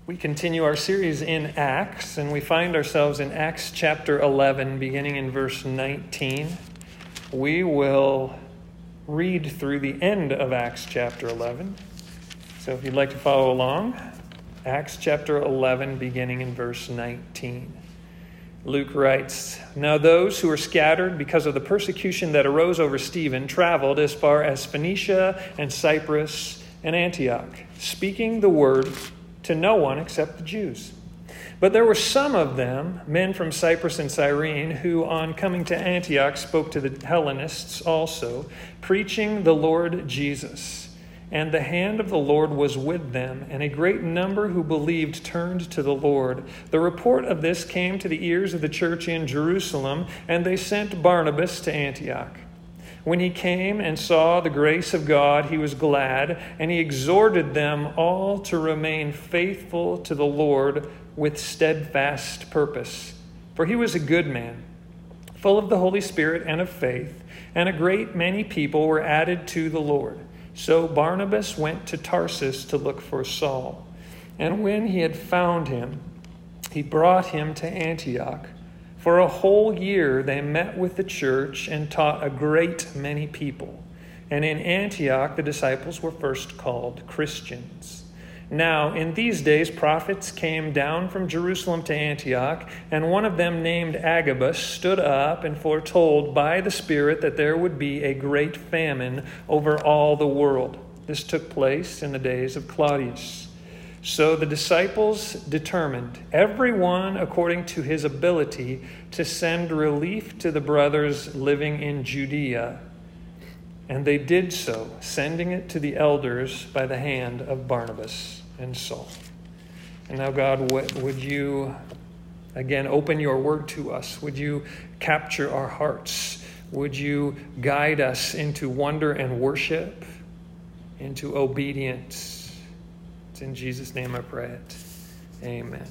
We continue our series in Acts, and we find ourselves in Acts chapter 11, beginning in verse 19. We will read through the end of Acts chapter 11. So if you'd like to follow along, Acts chapter 11, beginning in verse 19. Luke writes, "Now those who were scattered because of the persecution that arose over Stephen traveled as far as Phoenicia and Cyprus and Antioch, speaking the word to no one except the Jews. But there were some of them, men from Cyprus and Cyrene, who on coming to Antioch spoke to the Hellenists also, preaching the Lord Jesus. And the hand of the Lord was with them, and a great number who believed turned to the Lord. The report of this came to the ears of the church in Jerusalem, and they sent Barnabas to Antioch. When he came and saw the grace of God, he was glad, and he exhorted them all to remain faithful to the Lord with steadfast purpose. For he was a good man, full of the Holy Spirit and of faith, and a great many people were added to the Lord. So Barnabas went to Tarsus to look for Saul. And when he had found him, he brought him to Antioch. For a whole year they met with the church and taught a great many people. And in Antioch the disciples were first called Christians. Now in these days prophets came down from Jerusalem to Antioch, and one of them named Agabus stood up and foretold by the Spirit that there would be a great famine over all the world. This took place in the days of Claudius. So the disciples determined, everyone according to his ability, to send relief to the brothers living in Judea. And they did so, sending it to the elders by the hand of Barnabas and Saul. And now, God, would you again open your word to us? Would you capture our hearts? Would you guide us into wonder and worship, into obedience? In Jesus' name I pray it. Amen.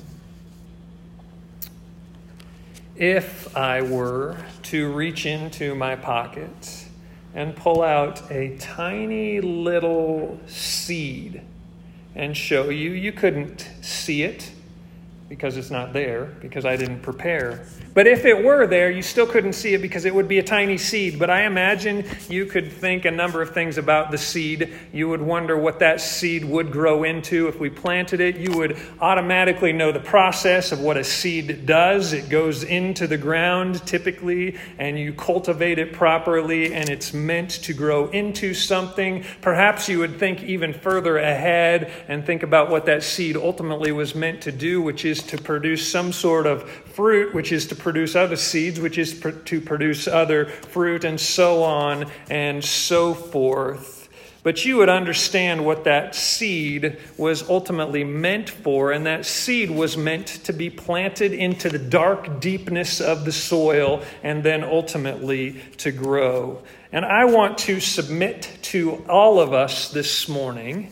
If I were to reach into my pocket and pull out a tiny little seed and show you, you couldn't see it because it's not there, because I didn't prepare. But if it were there, you still couldn't see it because it would be a tiny seed. But I imagine you could think a number of things about the seed. You would wonder what that seed would grow into if we planted it. You would automatically know the process of what a seed does. It goes into the ground typically, and you cultivate it properly, and it's meant to grow into something. Perhaps you would think even further ahead and think about what that seed ultimately was meant to do, which is to produce some sort of fruit, which is to produce other seeds, which is to produce other fruit, and so on and so forth. But you would understand what that seed was ultimately meant for, and that seed was meant to be planted into the dark deepness of the soil and then ultimately to grow. And I want to submit to all of us this morning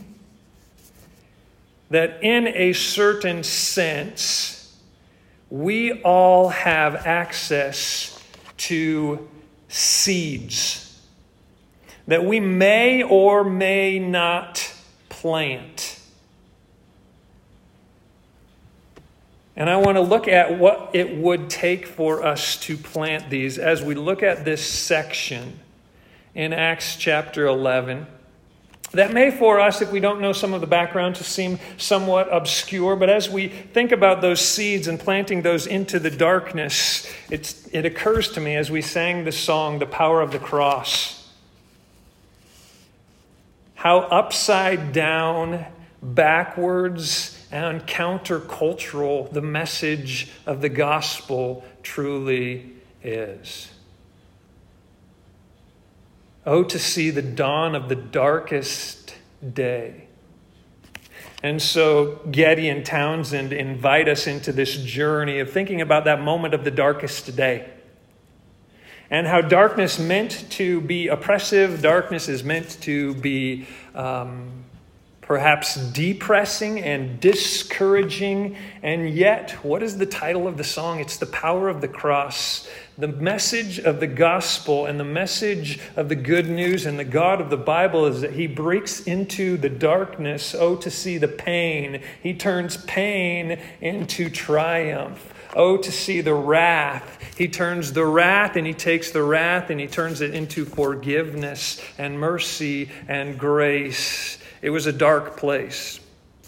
that in a certain sense, we all have access to seeds that we may or may not plant. And I want to look at what it would take for us to plant these as we look at this section in Acts chapter 11. That may for us, if we don't know some of the background, to seem somewhat obscure. But as we think about those seeds and planting those into the darkness, it occurs to me as we sang the song, The Power of the Cross, how upside down, backwards, and countercultural the message of the gospel truly is. Oh, to see the dawn of the darkest day. And so Getty and Townsend invite us into this journey of thinking about that moment of the darkest day. And how darkness meant to be oppressive, darkness is meant to be perhaps depressing and discouraging. And yet, what is the title of the song? It's The Power of the Cross. The message of the gospel and the message of the good news and the God of the Bible is that he breaks into the darkness, to see the pain. He turns pain into triumph. To see the wrath. He turns the wrath and he takes the wrath and he turns it into forgiveness and mercy and grace. It was a dark place.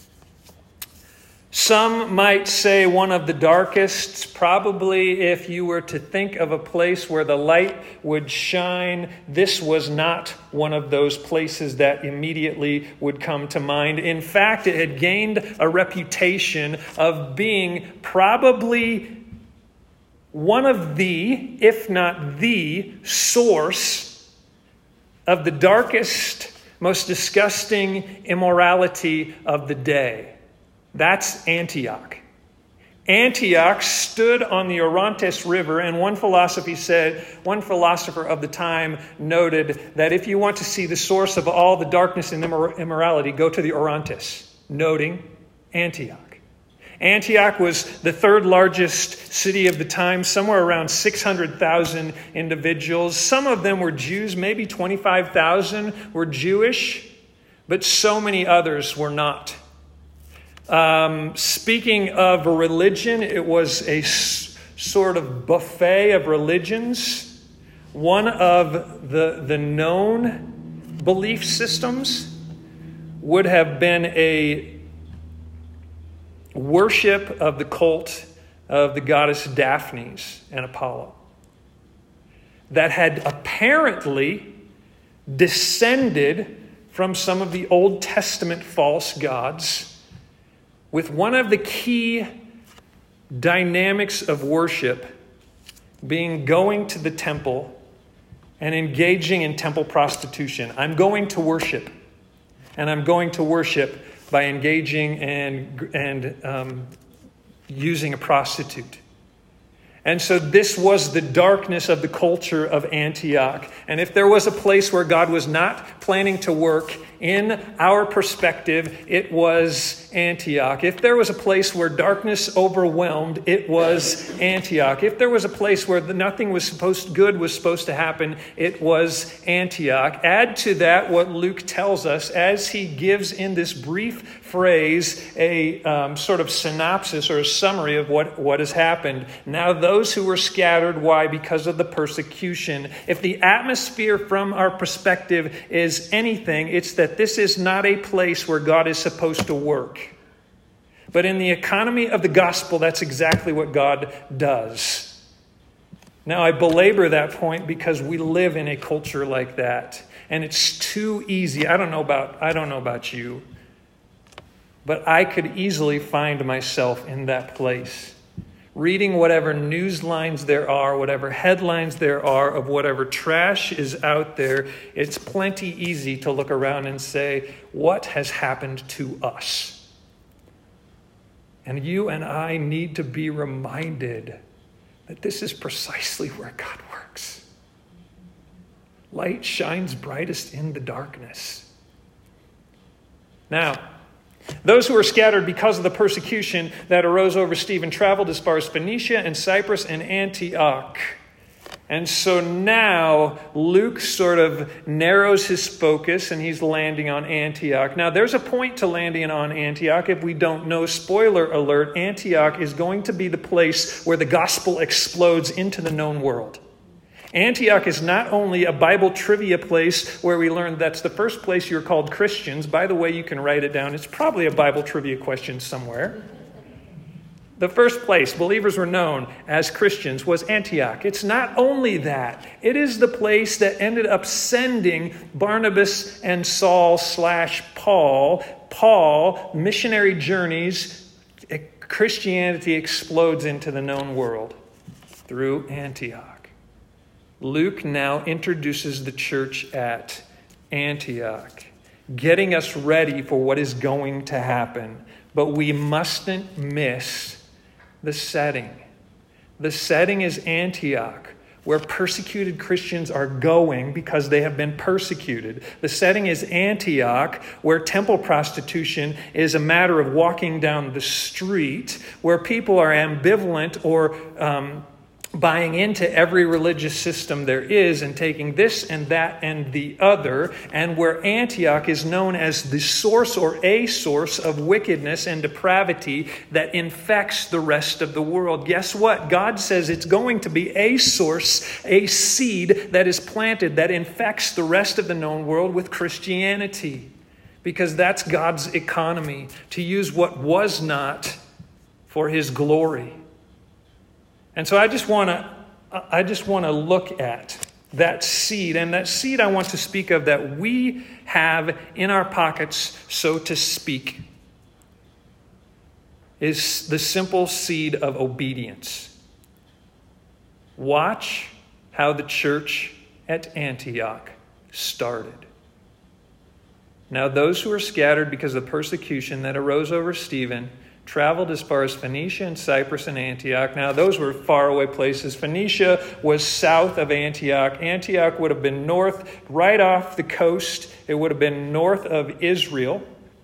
Some might say one of the darkest. Probably if you were to think of a place where the light would shine, this was not one of those places that immediately would come to mind. In fact, it had gained a reputation of being probably one of the, if not the, source of the darkest, most disgusting immorality of the day. That's Antioch. Antioch stood on the Orontes River, and one philosopher of the time noted that if you want to see the source of all the darkness and immorality, go to the Orontes, noting Antioch. Antioch was the third largest city of the time, somewhere around 600,000 individuals. Some of them were Jews, maybe 25,000 were Jewish, but so many others were not. Speaking of religion, it was a sort of buffet of religions. One of the known belief systems would have been a worship of the cult of the goddess Daphnis and Apollo that had apparently descended from some of the Old Testament false gods, with one of the key dynamics of worship being going to the temple and engaging in temple prostitution. I'm going to worship, and I'm going to worship by engaging and using a prostitute. And so this was the darkness of the culture of Antioch. And if there was a place where God was not planning to work, in our perspective, it was Antioch. If there was a place where darkness overwhelmed, it was Antioch. If there was a place where nothing was good was supposed to happen, it was Antioch. Add to that what Luke tells us as he gives in this brief phrase a sort of synopsis or a summary of what has happened. Now those who were scattered, why? Because of the persecution. If the atmosphere from our perspective is anything, it's that this is not a place where God is supposed to work. But in the economy of the gospel, that's exactly what God does. Now, I belabor that point because we live in a culture like that. And it's too easy. I don't know about you, but I could easily find myself in that place. Reading whatever news lines there are, whatever headlines there are of whatever trash is out there, it's plenty easy to look around and say, what has happened to us? And you and I need to be reminded that this is precisely where God works. Light shines brightest in the darkness. Now, those who were scattered because of the persecution that arose over Stephen traveled as far as Phoenicia and Cyprus and Antioch. And so now Luke sort of narrows his focus and he's landing on Antioch. Now there's a point to landing on Antioch. If we don't know, spoiler alert, Antioch is going to be the place where the gospel explodes into the known world. Antioch is not only a Bible trivia place where we learn that's the first place you're called Christians. By the way, you can write it down. It's probably a Bible trivia question somewhere. The first place believers were known as Christians was Antioch. It's not only that. It is the place that ended up sending Barnabas and Saul / Paul, missionary journeys. Christianity explodes into the known world through Antioch. Luke now introduces the church at Antioch, getting us ready for what is going to happen. But we mustn't miss the setting. The setting is Antioch, where persecuted Christians are going because they have been persecuted. The setting is Antioch, where temple prostitution is a matter of walking down the street, where people are ambivalent or buying into every religious system there is and taking this and that and the other, and where Antioch is known as the source or a source of wickedness and depravity that infects the rest of the world. Guess what? God says it's going to be a source, a seed that is planted that infects the rest of the known world with Christianity, because that's God's economy, to use what was not for his glory. And so I just want to look at that seed. And that seed I want to speak of that we have in our pockets, so to speak, is the simple seed of obedience. Watch how the church at Antioch started. Now those who were scattered because of the persecution that arose over Stephen traveled as far as Phoenicia and Cyprus and Antioch. Now, those were faraway places. Phoenicia was south of Antioch. Antioch would have been north, right off the coast. It would have been north of Israel.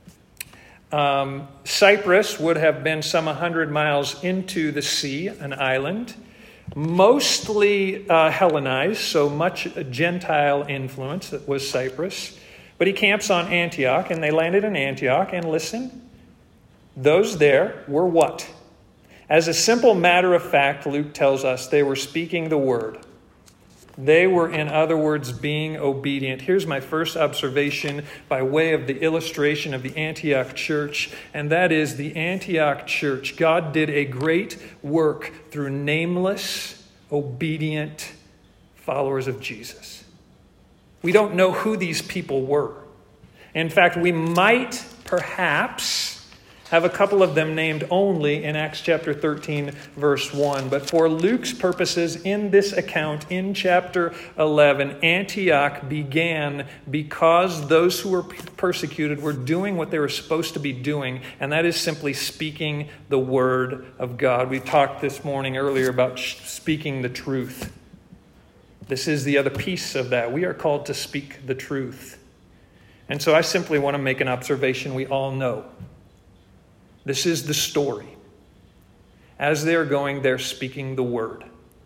Cyprus would have been some 100 miles into the sea, an island. Mostly Hellenized, so much Gentile influence was Cyprus. But he camps on Antioch, and they landed in Antioch, and listen, those there were what? As a simple matter of fact, Luke tells us they were speaking the word. They were, in other words, being obedient. Here's my first observation by way of the illustration of the Antioch church, and that is the Antioch church. God did a great work through nameless, obedient followers of Jesus. We don't know who these people were. In fact, we might perhaps have a couple of them named only in Acts chapter 13, verse 1. But for Luke's purposes in this account, in chapter 11, Antioch began because those who were persecuted were doing what they were supposed to be doing, and that is simply speaking the word of God. We talked this morning earlier about speaking the truth. This is the other piece of that. We are called to speak the truth. And so I simply want to make an observation we all know. This is the story. As they're going, they're speaking the word.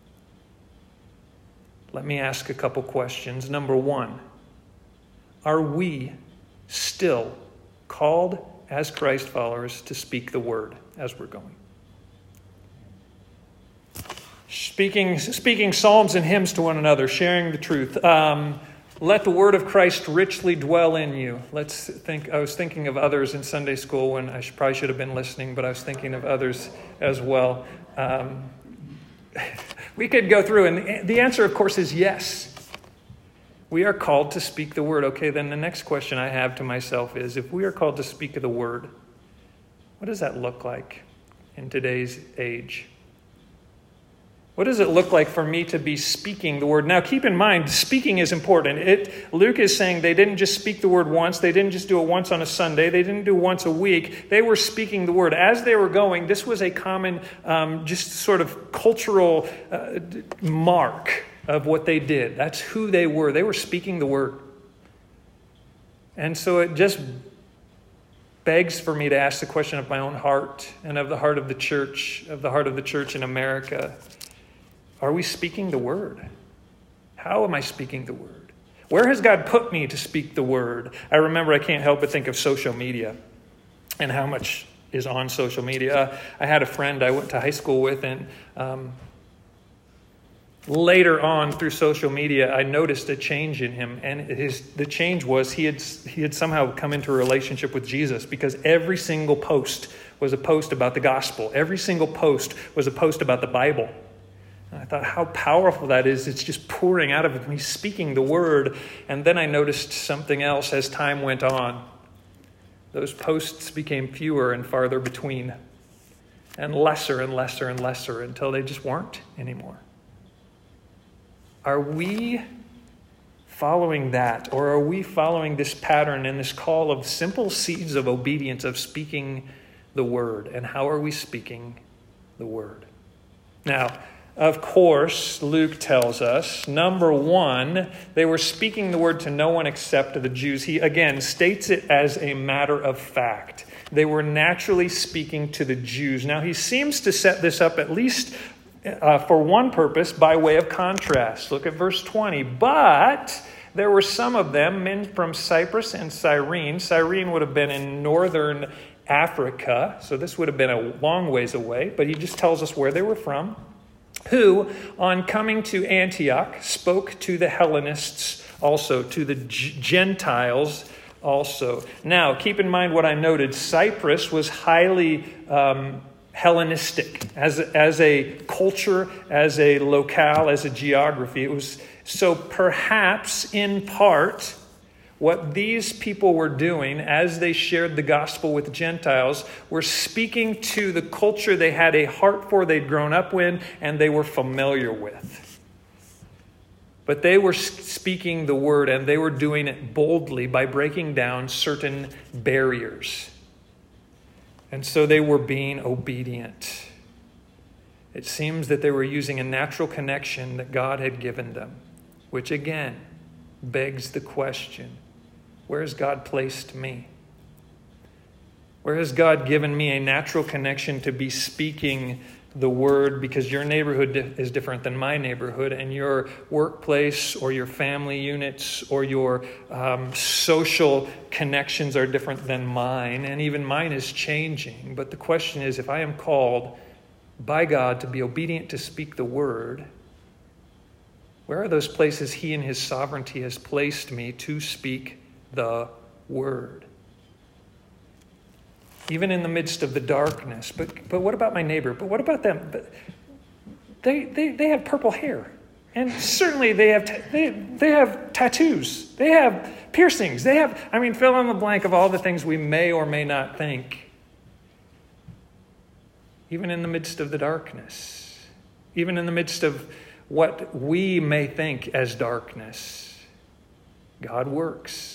Let me ask a couple questions. Number one, are we still called as Christ followers to speak the word as we're going? Speaking psalms and hymns to one another, sharing the truth. Let the word of Christ richly dwell in you. I was thinking of others in Sunday school when I probably should have been listening, but I was thinking of others as well. We could go through, and the answer, of course, is yes. We are called to speak the word. Okay, then the next question I have to myself is, if we are called to speak the word, what does that look like in today's age? What does it look like for me to be speaking the word? Now, keep in mind, speaking is important. Luke is saying they didn't just speak the word once. They didn't just do it once on a Sunday. They didn't do it once a week. They were speaking the word. As they were going, this was a common, just sort of cultural mark of what they did. That's who they were. They were speaking the word. And so it just begs for me to ask the question of my own heart and of the heart of the church in America. Are we speaking the word? How am I speaking the word? Where has God put me to speak the word? I remember I can't help but think of social media and how much is on social media. I had a friend I went to high school with, and later on through social media, I noticed a change in him. And the change was he had somehow come into a relationship with Jesus, because every single post was a post about the gospel. Every single post was a post about the Bible. And I thought how powerful that is. It's just pouring out of him. He's speaking the word. And then I noticed something else as time went on. Those posts became fewer and farther between, and lesser and lesser and lesser, until they just weren't anymore. Are we following that? Or are we following this pattern and this call of simple seeds of obedience, of speaking the word? And how are we speaking the word? Now, of course, Luke tells us, number one, they were speaking the word to no one except the Jews. He, again, states it as a matter of fact. They were naturally speaking to the Jews. Now, he seems to set this up, at least for one purpose, by way of contrast. Look at verse 20. But there were some of them, men from Cyprus and Cyrene. Cyrene would have been in northern Africa, so this would have been a long ways away, but he just tells us where they were from, who, on coming to Antioch, spoke to the Hellenists also, to the Gentiles also. Now, keep in mind what I noted. Cyprus was highly Hellenistic as a culture, as a locale, as a geography. It was so perhaps in part what these people were doing as they shared the gospel with Gentiles were speaking to the culture they had a heart for, they'd grown up with, and they were familiar with. But they were speaking the word, and they were doing it boldly by breaking down certain barriers. And so they were being obedient. It seems that they were using a natural connection that God had given them, which again begs the question, where has God placed me? Where has God given me a natural connection to be speaking the word? Because your neighborhood is different than my neighborhood, and your workplace or your family units or your social connections are different than mine, and even mine is changing. But the question is, if I am called by God to be obedient to speak the word, where are those places He in His sovereignty has placed me to speak the word? Even in the midst of the darkness. But what about my neighbor? But what about them? But they have purple hair. And certainly they have tattoos. They have piercings. They have, fill in the blank of all the things we may or may not think. Even in the midst of the darkness. Even in the midst of what we may think as darkness, God works.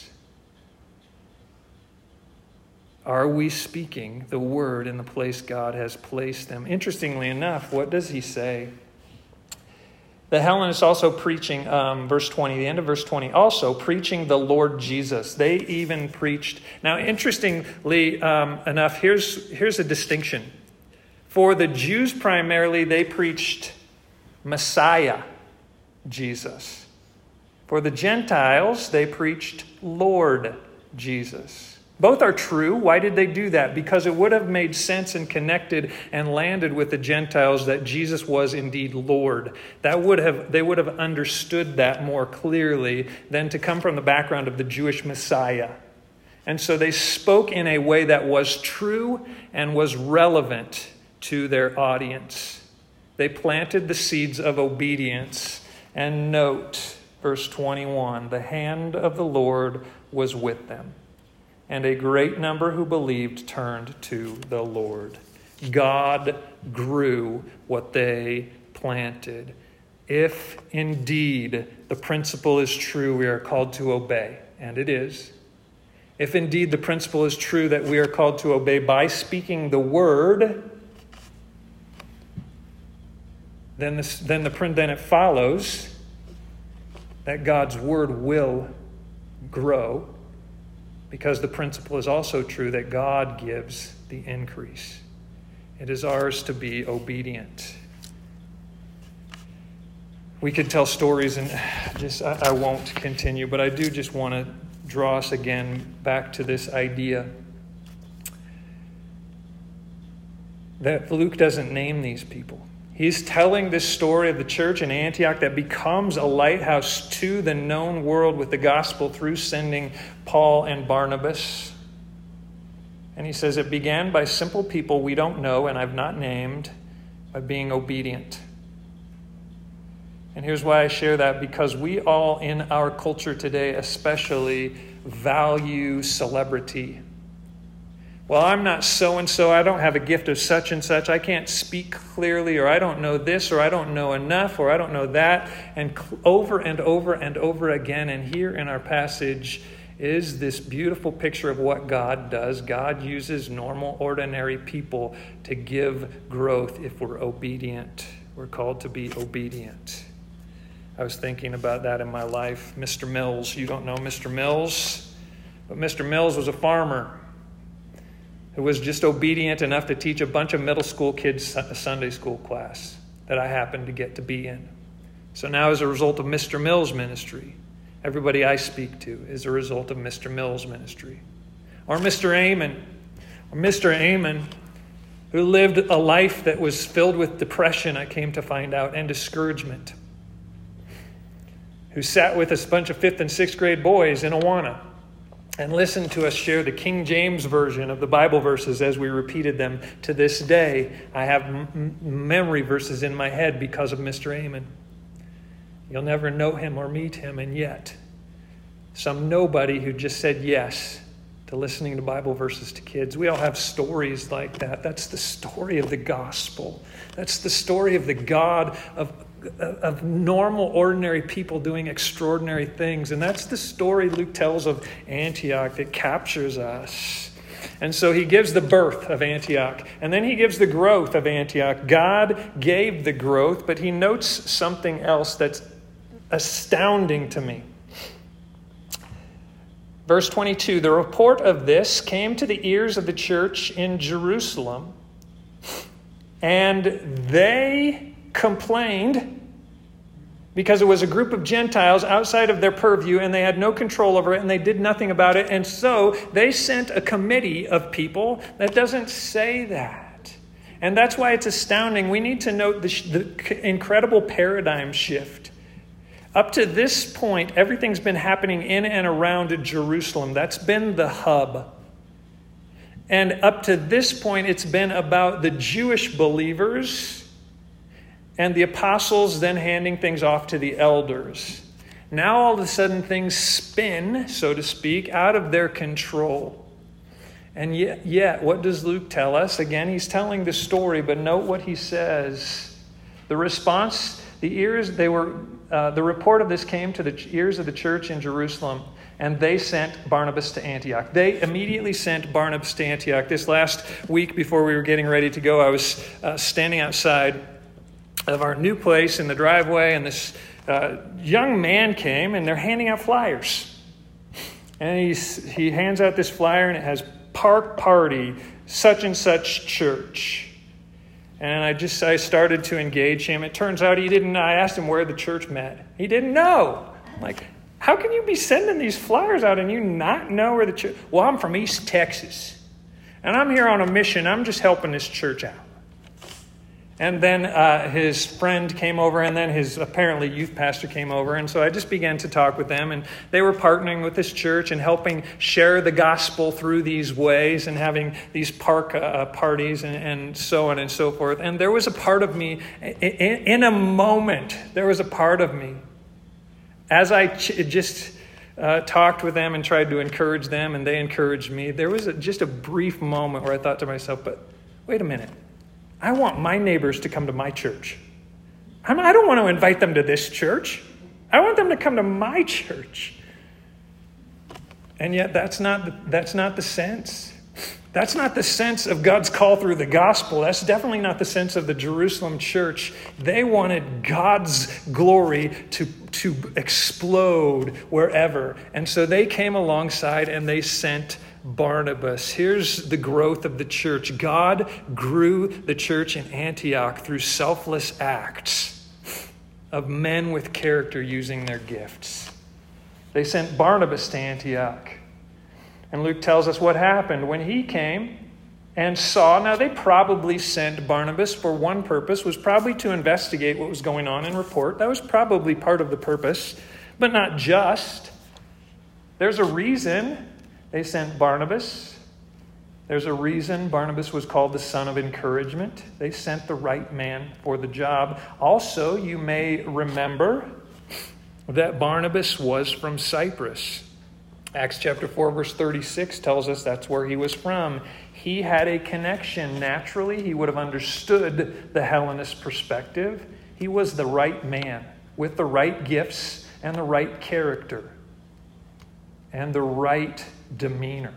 Are we speaking the word in the place God has placed them? Interestingly enough, what does he say? The Hellenists also preaching, verse 20, the end of verse 20, also preaching the Lord Jesus. They even preached. Now, interestingly enough, here's a distinction. For the Jews primarily, they preached Messiah, Jesus. For the Gentiles, they preached Lord Jesus. Both are true. Why did they do that? Because it would have made sense and connected and landed with the Gentiles that Jesus was indeed Lord. They would have understood that more clearly than to come from the background of the Jewish Messiah. And so they spoke in a way that was true and was relevant to their audience. They planted the seeds of obedience. And note, verse 21, the hand of the Lord was with them. And a great number who believed turned to the Lord. God grew what they planted. If indeed the principle is true, we are called to obey. And it is. If indeed the principle is true that we are called to obey by speaking the word, then it follows that God's word will grow. Because the principle is also true that God gives the increase. It is ours to be obedient. We could tell stories, and I won't continue, but I do just want to draw us again back to this idea that Luke doesn't name these people. He's telling this story of the church in Antioch that becomes a lighthouse to the known world with the gospel through sending Paul and Barnabas. And he says it began by simple people we don't know and I've not named, by being obedient. And here's why I share that, because we all in our culture today especially value celebrity. Well, I'm not so-and-so, I don't have a gift of such and such, I can't speak clearly, or I don't know this, or I don't know enough, or I don't know that. And over and over and over again, and here in our passage is this beautiful picture of what God does. God uses normal, ordinary people to give growth if we're obedient. We're called to be obedient. I was thinking about that in my life. Mr. Mills, you don't know Mr. Mills, but Mr. Mills was a farmer who was just obedient enough to teach a bunch of middle school kids a Sunday school class. that I happen to get to be in. So now, as a result of Mr. Mills' ministry, everybody I speak to is a result of Mr. Mills' ministry. Or Mr. Amon, who lived a life that was filled with depression, I came to find out, and discouragement. Who sat with a bunch of 5th and 6th grade boys in Awana and listened to us share the King James version of the Bible verses as we repeated them. To this day, I have memory verses in my head because of Mr. Amon. You'll never know him or meet him, and yet some nobody who just said yes to listening to Bible verses to kids. We all have stories like that. That's the story of the gospel. That's the story of the God of normal, ordinary people doing extraordinary things. And that's the story Luke tells of Antioch that captures us. And so he gives the birth of Antioch, and then he gives the growth of Antioch. God gave the growth, but he notes something else that's astounding to me. Verse 22, the report of this came to the ears of the church in Jerusalem, and they complained because it was a group of Gentiles outside of their purview, and they had no control over it, and they did nothing about it. And so they sent a committee of people that doesn't say that. And that's why it's astounding. We need to note the incredible paradigm shift. Up to this point, everything's been happening in and around Jerusalem. That's been the hub. And up to this point, it's been about the Jewish believers and the apostles then handing things off to the elders. Now all of a sudden things spin, so to speak, out of their control. And yet, what does Luke tell us? Again, he's telling the story, but note what he says. The response, the report of this came to the ears of the church in Jerusalem, and they sent Barnabas to Antioch. They immediately sent Barnabas to Antioch. This last week before we were getting ready to go, I was standing outside of our new place in the driveway, and this young man came, and they're handing out flyers. And he hands out this flyer, and it has Park Party, such and such church. And I started to engage him. It turns out he didn't know. I asked him where the church met. He didn't know. I'm like, how can you be sending these flyers out and you not know where the church? Well, I'm from East Texas, and I'm here on a mission. I'm just helping this church out. And then his friend came over, and then his apparently youth pastor came over. And so I just began to talk with them, and they were partnering with this church and helping share the gospel through these ways and having these park parties and so on and so forth. And there was a part of me, in a moment, there was a part of me, as I just talked with them and tried to encourage them, and they encouraged me, there was just a brief moment where I thought to myself, but wait a minute. I want my neighbors to come to my church. I don't want to invite them to this church. I want them to come to my church. And yet that's not the sense. That's not the sense of God's call through the gospel. That's definitely not the sense of the Jerusalem church. They wanted God's glory to explode wherever. And so they came alongside and they sent Barnabas. Here's the growth of the church. God grew the church in Antioch through selfless acts of men with character using their gifts. They sent Barnabas to Antioch. And Luke tells us what happened when he came and saw. Now, they probably sent Barnabas for one purpose, was probably to investigate what was going on and report. That was probably part of the purpose, but not just. There's a reason they sent Barnabas. There's a reason Barnabas was called the son of encouragement. They sent the right man for the job. Also, you may remember that Barnabas was from Cyprus. Acts chapter 4, verse 36 tells us that's where he was from. He had a connection. Naturally, he would have understood the Hellenist perspective. He was the right man with the right gifts and the right character and the right demeanor.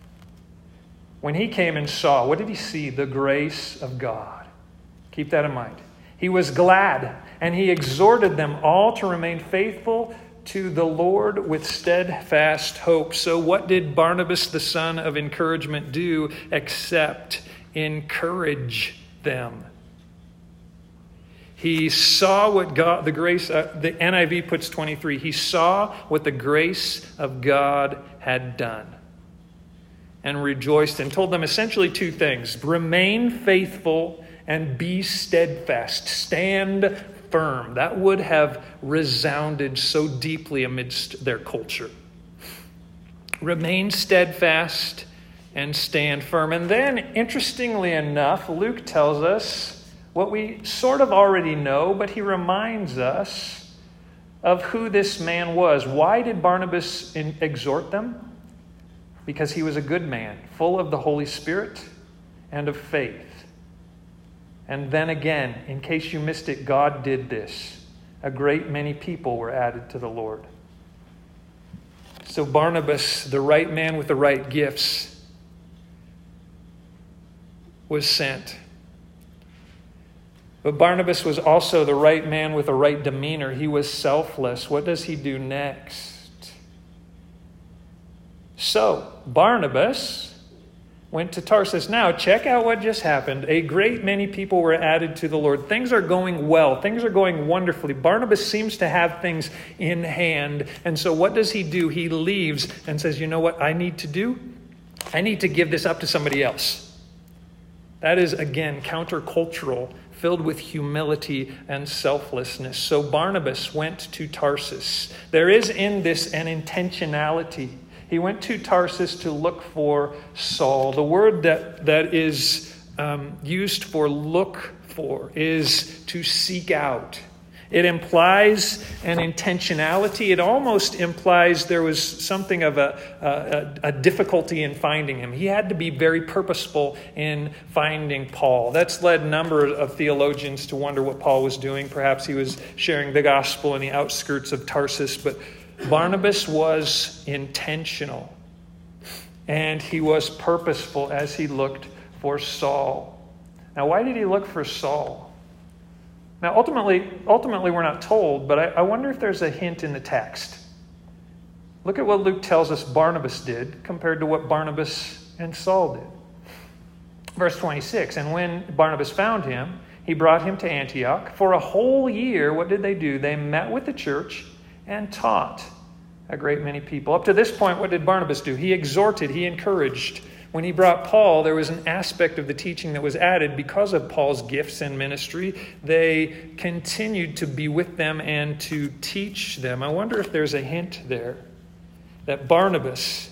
When he came and saw, what did he see? The grace of God. Keep that in mind. He was glad, and he exhorted them all to remain faithful to the Lord with steadfast hope. So what did Barnabas, the son of encouragement, do except encourage them? He saw what God, the grace, the NIV puts 23, he saw what the grace of God had done and rejoiced and told them essentially two things: remain faithful and be steadfast. Stand firm. That would have resounded so deeply amidst their culture. Remain steadfast and stand firm. And then, interestingly enough, Luke tells us what we sort of already know, but he reminds us of who this man was. Why did Barnabas exhort them? Because he was a good man, full of the Holy Spirit and of faith. And then again, in case you missed it, God did this. A great many people were added to the Lord. So Barnabas, the right man with the right gifts, was sent. But Barnabas was also the right man with the right demeanor. He was selfless. What does he do next? So, Barnabas went to Tarsus. Now, check out what just happened. A great many people were added to the Lord. Things are going well. Things are going wonderfully. Barnabas seems to have things in hand. And so what does he do? He leaves and says, you know what I need to do? I need to give this up to somebody else. That is, again, countercultural, filled with humility and selflessness. So Barnabas went to Tarsus. There is in this an intentionality. He went to Tarsus to look for Saul. The word that is used for look for is to seek out. It implies an intentionality. It almost implies there was something of a difficulty in finding him. He had to be very purposeful in finding Paul. That's led a number of theologians to wonder what Paul was doing. Perhaps he was sharing the gospel in the outskirts of Tarsus, but Barnabas was intentional, and he was purposeful as he looked for Saul. Now, why did he look for Saul? Now, ultimately, we're not told, but I wonder if there's a hint in the text. Look at what Luke tells us Barnabas did compared to what Barnabas and Saul did. Verse 26, and when Barnabas found him, he brought him to Antioch. For a whole year, what did they do? They met with the church and taught a great many people. Up to this point, what did Barnabas do? He exhorted, he encouraged. When he brought Paul, there was an aspect of the teaching that was added because of Paul's gifts and ministry. They continued to be with them and to teach them. I wonder if there's a hint there that Barnabas,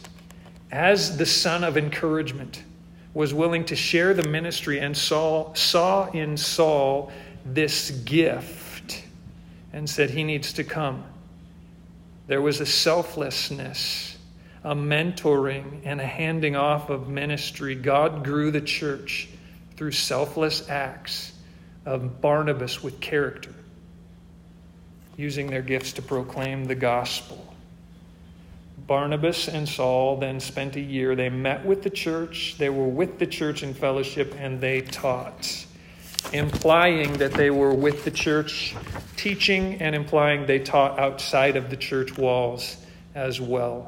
as the son of encouragement, was willing to share the ministry and saw in Saul this gift and said he needs to come. There was a selflessness, a mentoring, and a handing off of ministry. God grew the church through selfless acts of Barnabas with character, using their gifts to proclaim the gospel. Barnabas and Saul then spent a year. They met with the church, they were with the church in fellowship, and they taught, implying that they were with the church teaching and implying they taught outside of the church walls as well.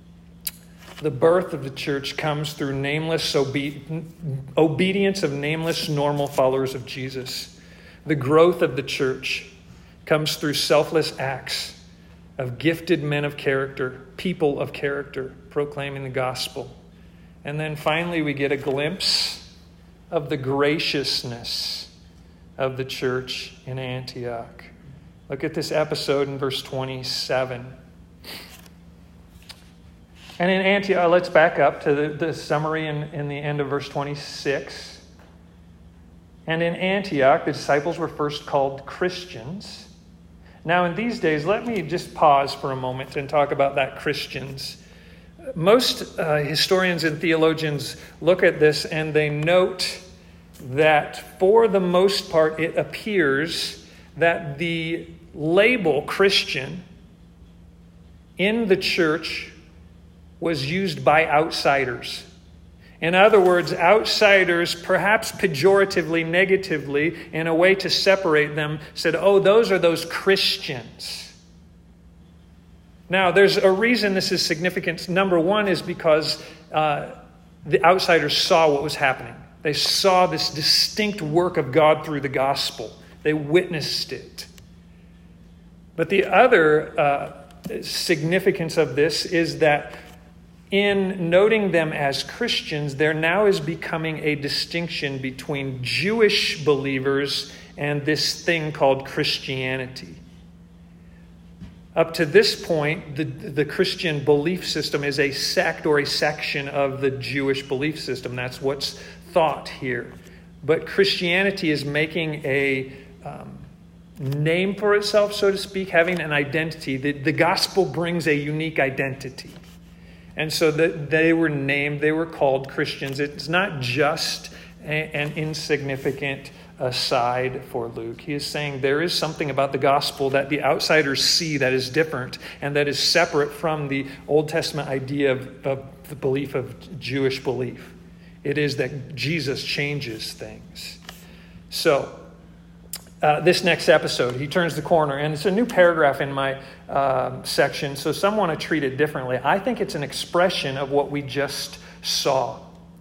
The birth of the church comes through nameless obedience of nameless, normal followers of Jesus. The growth of the church comes through selfless acts of gifted men of character, people of character, proclaiming the gospel. And then finally we get a glimpse of the graciousness of the church in Antioch. Look at this episode in verse 27. And in Antioch, let's back up to the summary in the end of verse 26. And in Antioch, the disciples were first called Christians. Now, in these days, let me just pause for a moment and talk about that Christians. Most historians and theologians look at this and they note that for the most part, it appears that the label Christian in the church was used by outsiders. In other words, outsiders, perhaps pejoratively, negatively, in a way to separate them, said, oh, those are those Christians. Now, there's a reason this is significant. Number one is because the outsiders saw what was happening. They saw this distinct work of God through the gospel. They witnessed it. But the other significance of this is that in noting them as Christians, there now is becoming a distinction between Jewish believers and this thing called Christianity. Up to this point, the Christian belief system is a sect or a section of the Jewish belief system. That's what's thought here. But Christianity is making a name for itself, so to speak, having an identity. The gospel brings a unique identity. And so they were named, they were called Christians. It's not just an insignificant aside for Luke. He is saying there is something about the gospel that the outsiders see that is different and that is separate from the Old Testament idea of the belief of Jewish belief. It is that Jesus changes things. So, this next episode, he turns the corner, and it's a new paragraph in my section, so some want to treat it differently. I think it's an expression of what we just saw.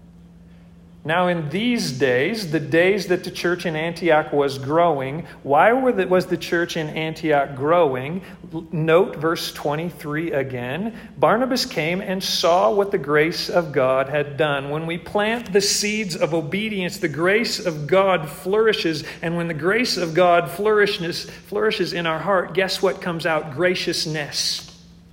Now, in these days, the days that the church in Antioch was growing, why was the church in Antioch growing? Note verse 23 again. Barnabas came and saw what the grace of God had done. When we plant the seeds of obedience, the grace of God flourishes. And when the grace of God flourishes in our heart, guess what comes out? Graciousness.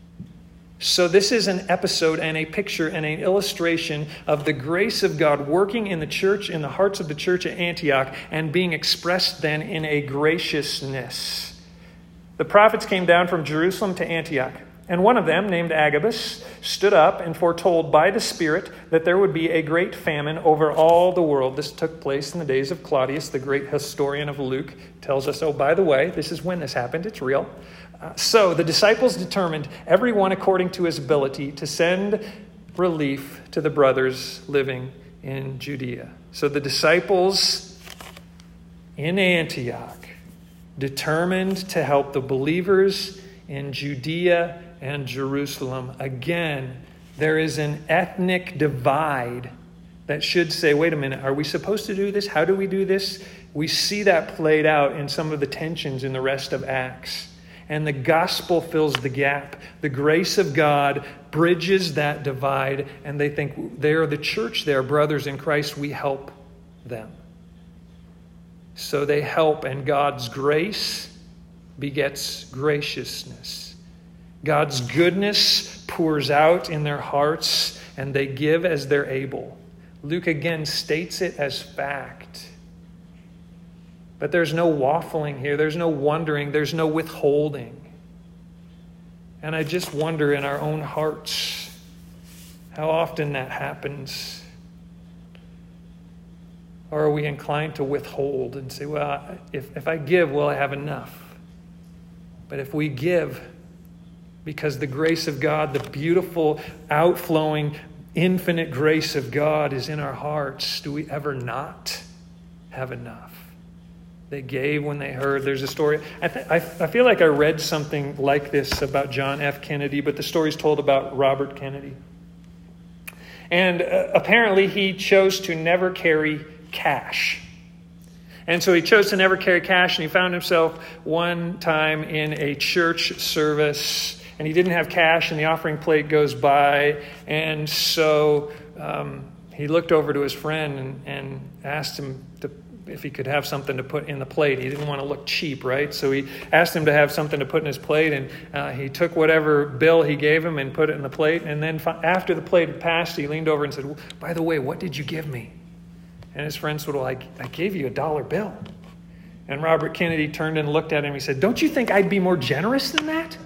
So this is an episode and a picture and an illustration of the grace of God working in the church, in the hearts of the church at Antioch, and being expressed then in a graciousness. The prophets came down from Jerusalem to Antioch, and one of them, named Agabus, stood up and foretold by the Spirit that there would be a great famine over all the world. This took place in the days of Claudius, the great historian of Luke. Tells us, oh, by the way, this is when this happened. It's real. So the disciples determined, everyone according to his ability, to send relief to the brothers living in Judea. So the disciples in Antioch determined to help the believers in Judea and Jerusalem. Again, there is an ethnic divide that should say, wait a minute, are we supposed to do this? How do we do this? We see that played out in some of the tensions in the rest of Acts. And the gospel fills the gap. The grace of God bridges that divide, and they think they are the church, they are brothers in Christ, we help them. So they help, and God's grace begets graciousness. God's goodness pours out in their hearts, and they give as they're able. Luke again states it as fact. But there's no waffling here. There's no wondering. There's no withholding. And I just wonder in our own hearts how often that happens. Or are we inclined to withhold and say, well, if I give, will I have enough? But if we give, because the grace of God, the beautiful, outflowing, infinite grace of God is in our hearts, do we ever not have enough? They gave when they heard. There's a story. I feel like I read something like this about John F. Kennedy, but the story's told about Robert Kennedy. And apparently he chose to never carry cash. And so he chose to never carry cash, and he found himself one time in a church service, and he didn't have cash, and the offering plate goes by. And so he looked over to his friend and asked him if he could have something to put in the plate. He didn't want to look cheap, right? So he asked him to have something to put in his plate, and he took whatever bill he gave him and put it in the plate. And then after the plate had passed, he leaned over and said, well, by the way, what did you give me? And his friend said, well, I gave you a $1 bill. And Robert Kennedy turned and looked at him. He said, don't you think I'd be more generous than that?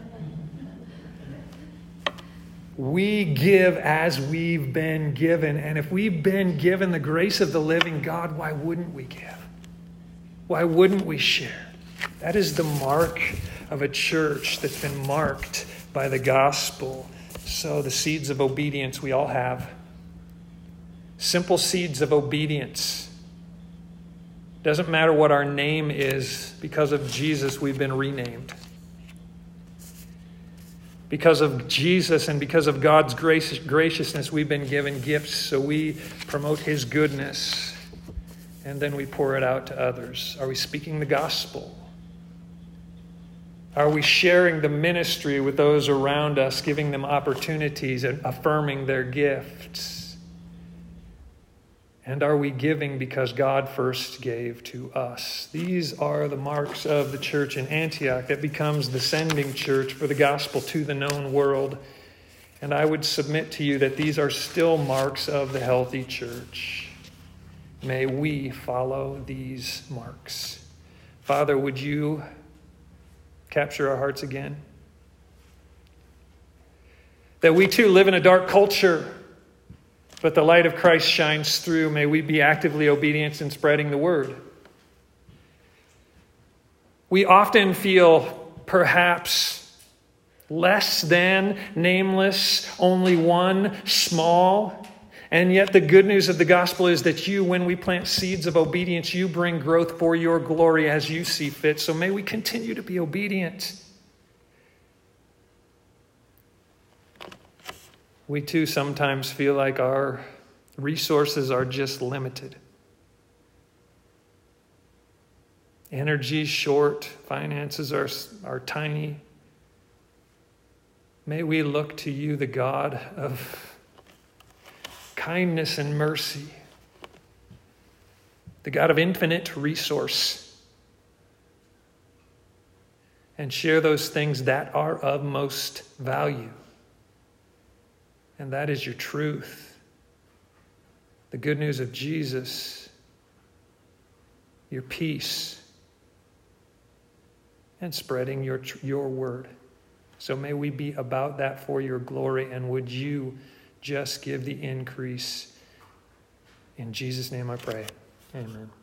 We give as we've been given. And if we've been given the grace of the living God, why wouldn't we give? Why wouldn't we share? That is the mark of a church that's been marked by the gospel. So the seeds of obedience we all have. Simple seeds of obedience. Doesn't matter what our name is. Because of Jesus, we've been renamed. Because of Jesus and because of God's graciousness, we've been given gifts, so we promote His goodness. and then we pour it out to others? Are we speaking the gospel? Are we sharing the ministry with those around us, giving them opportunities and affirming their gifts? And are we giving because God first gave to us? These are the marks of the church in Antioch that becomes the sending church for the gospel to the known world. And I would submit to you that these are still marks of the healthy church. May we follow these marks. Father, would you capture our hearts again? That we too live in a dark culture, but the light of Christ shines through. May we be actively obedient in spreading the word. We often feel perhaps less than, nameless, only one, small. And yet the good news of the gospel is that you, when we plant seeds of obedience, you bring growth for your glory as you see fit. So may we continue to be obedient. We too sometimes feel like our resources are just limited. Energy's short, finances are tiny. May we look to you, the God of kindness and mercy, the God of infinite resource, and share those things that are of most value. And that is your truth, the good news of Jesus, your peace, and spreading your word. So may we be about that for your glory, and would you just give the increase. In Jesus' name I pray. Amen.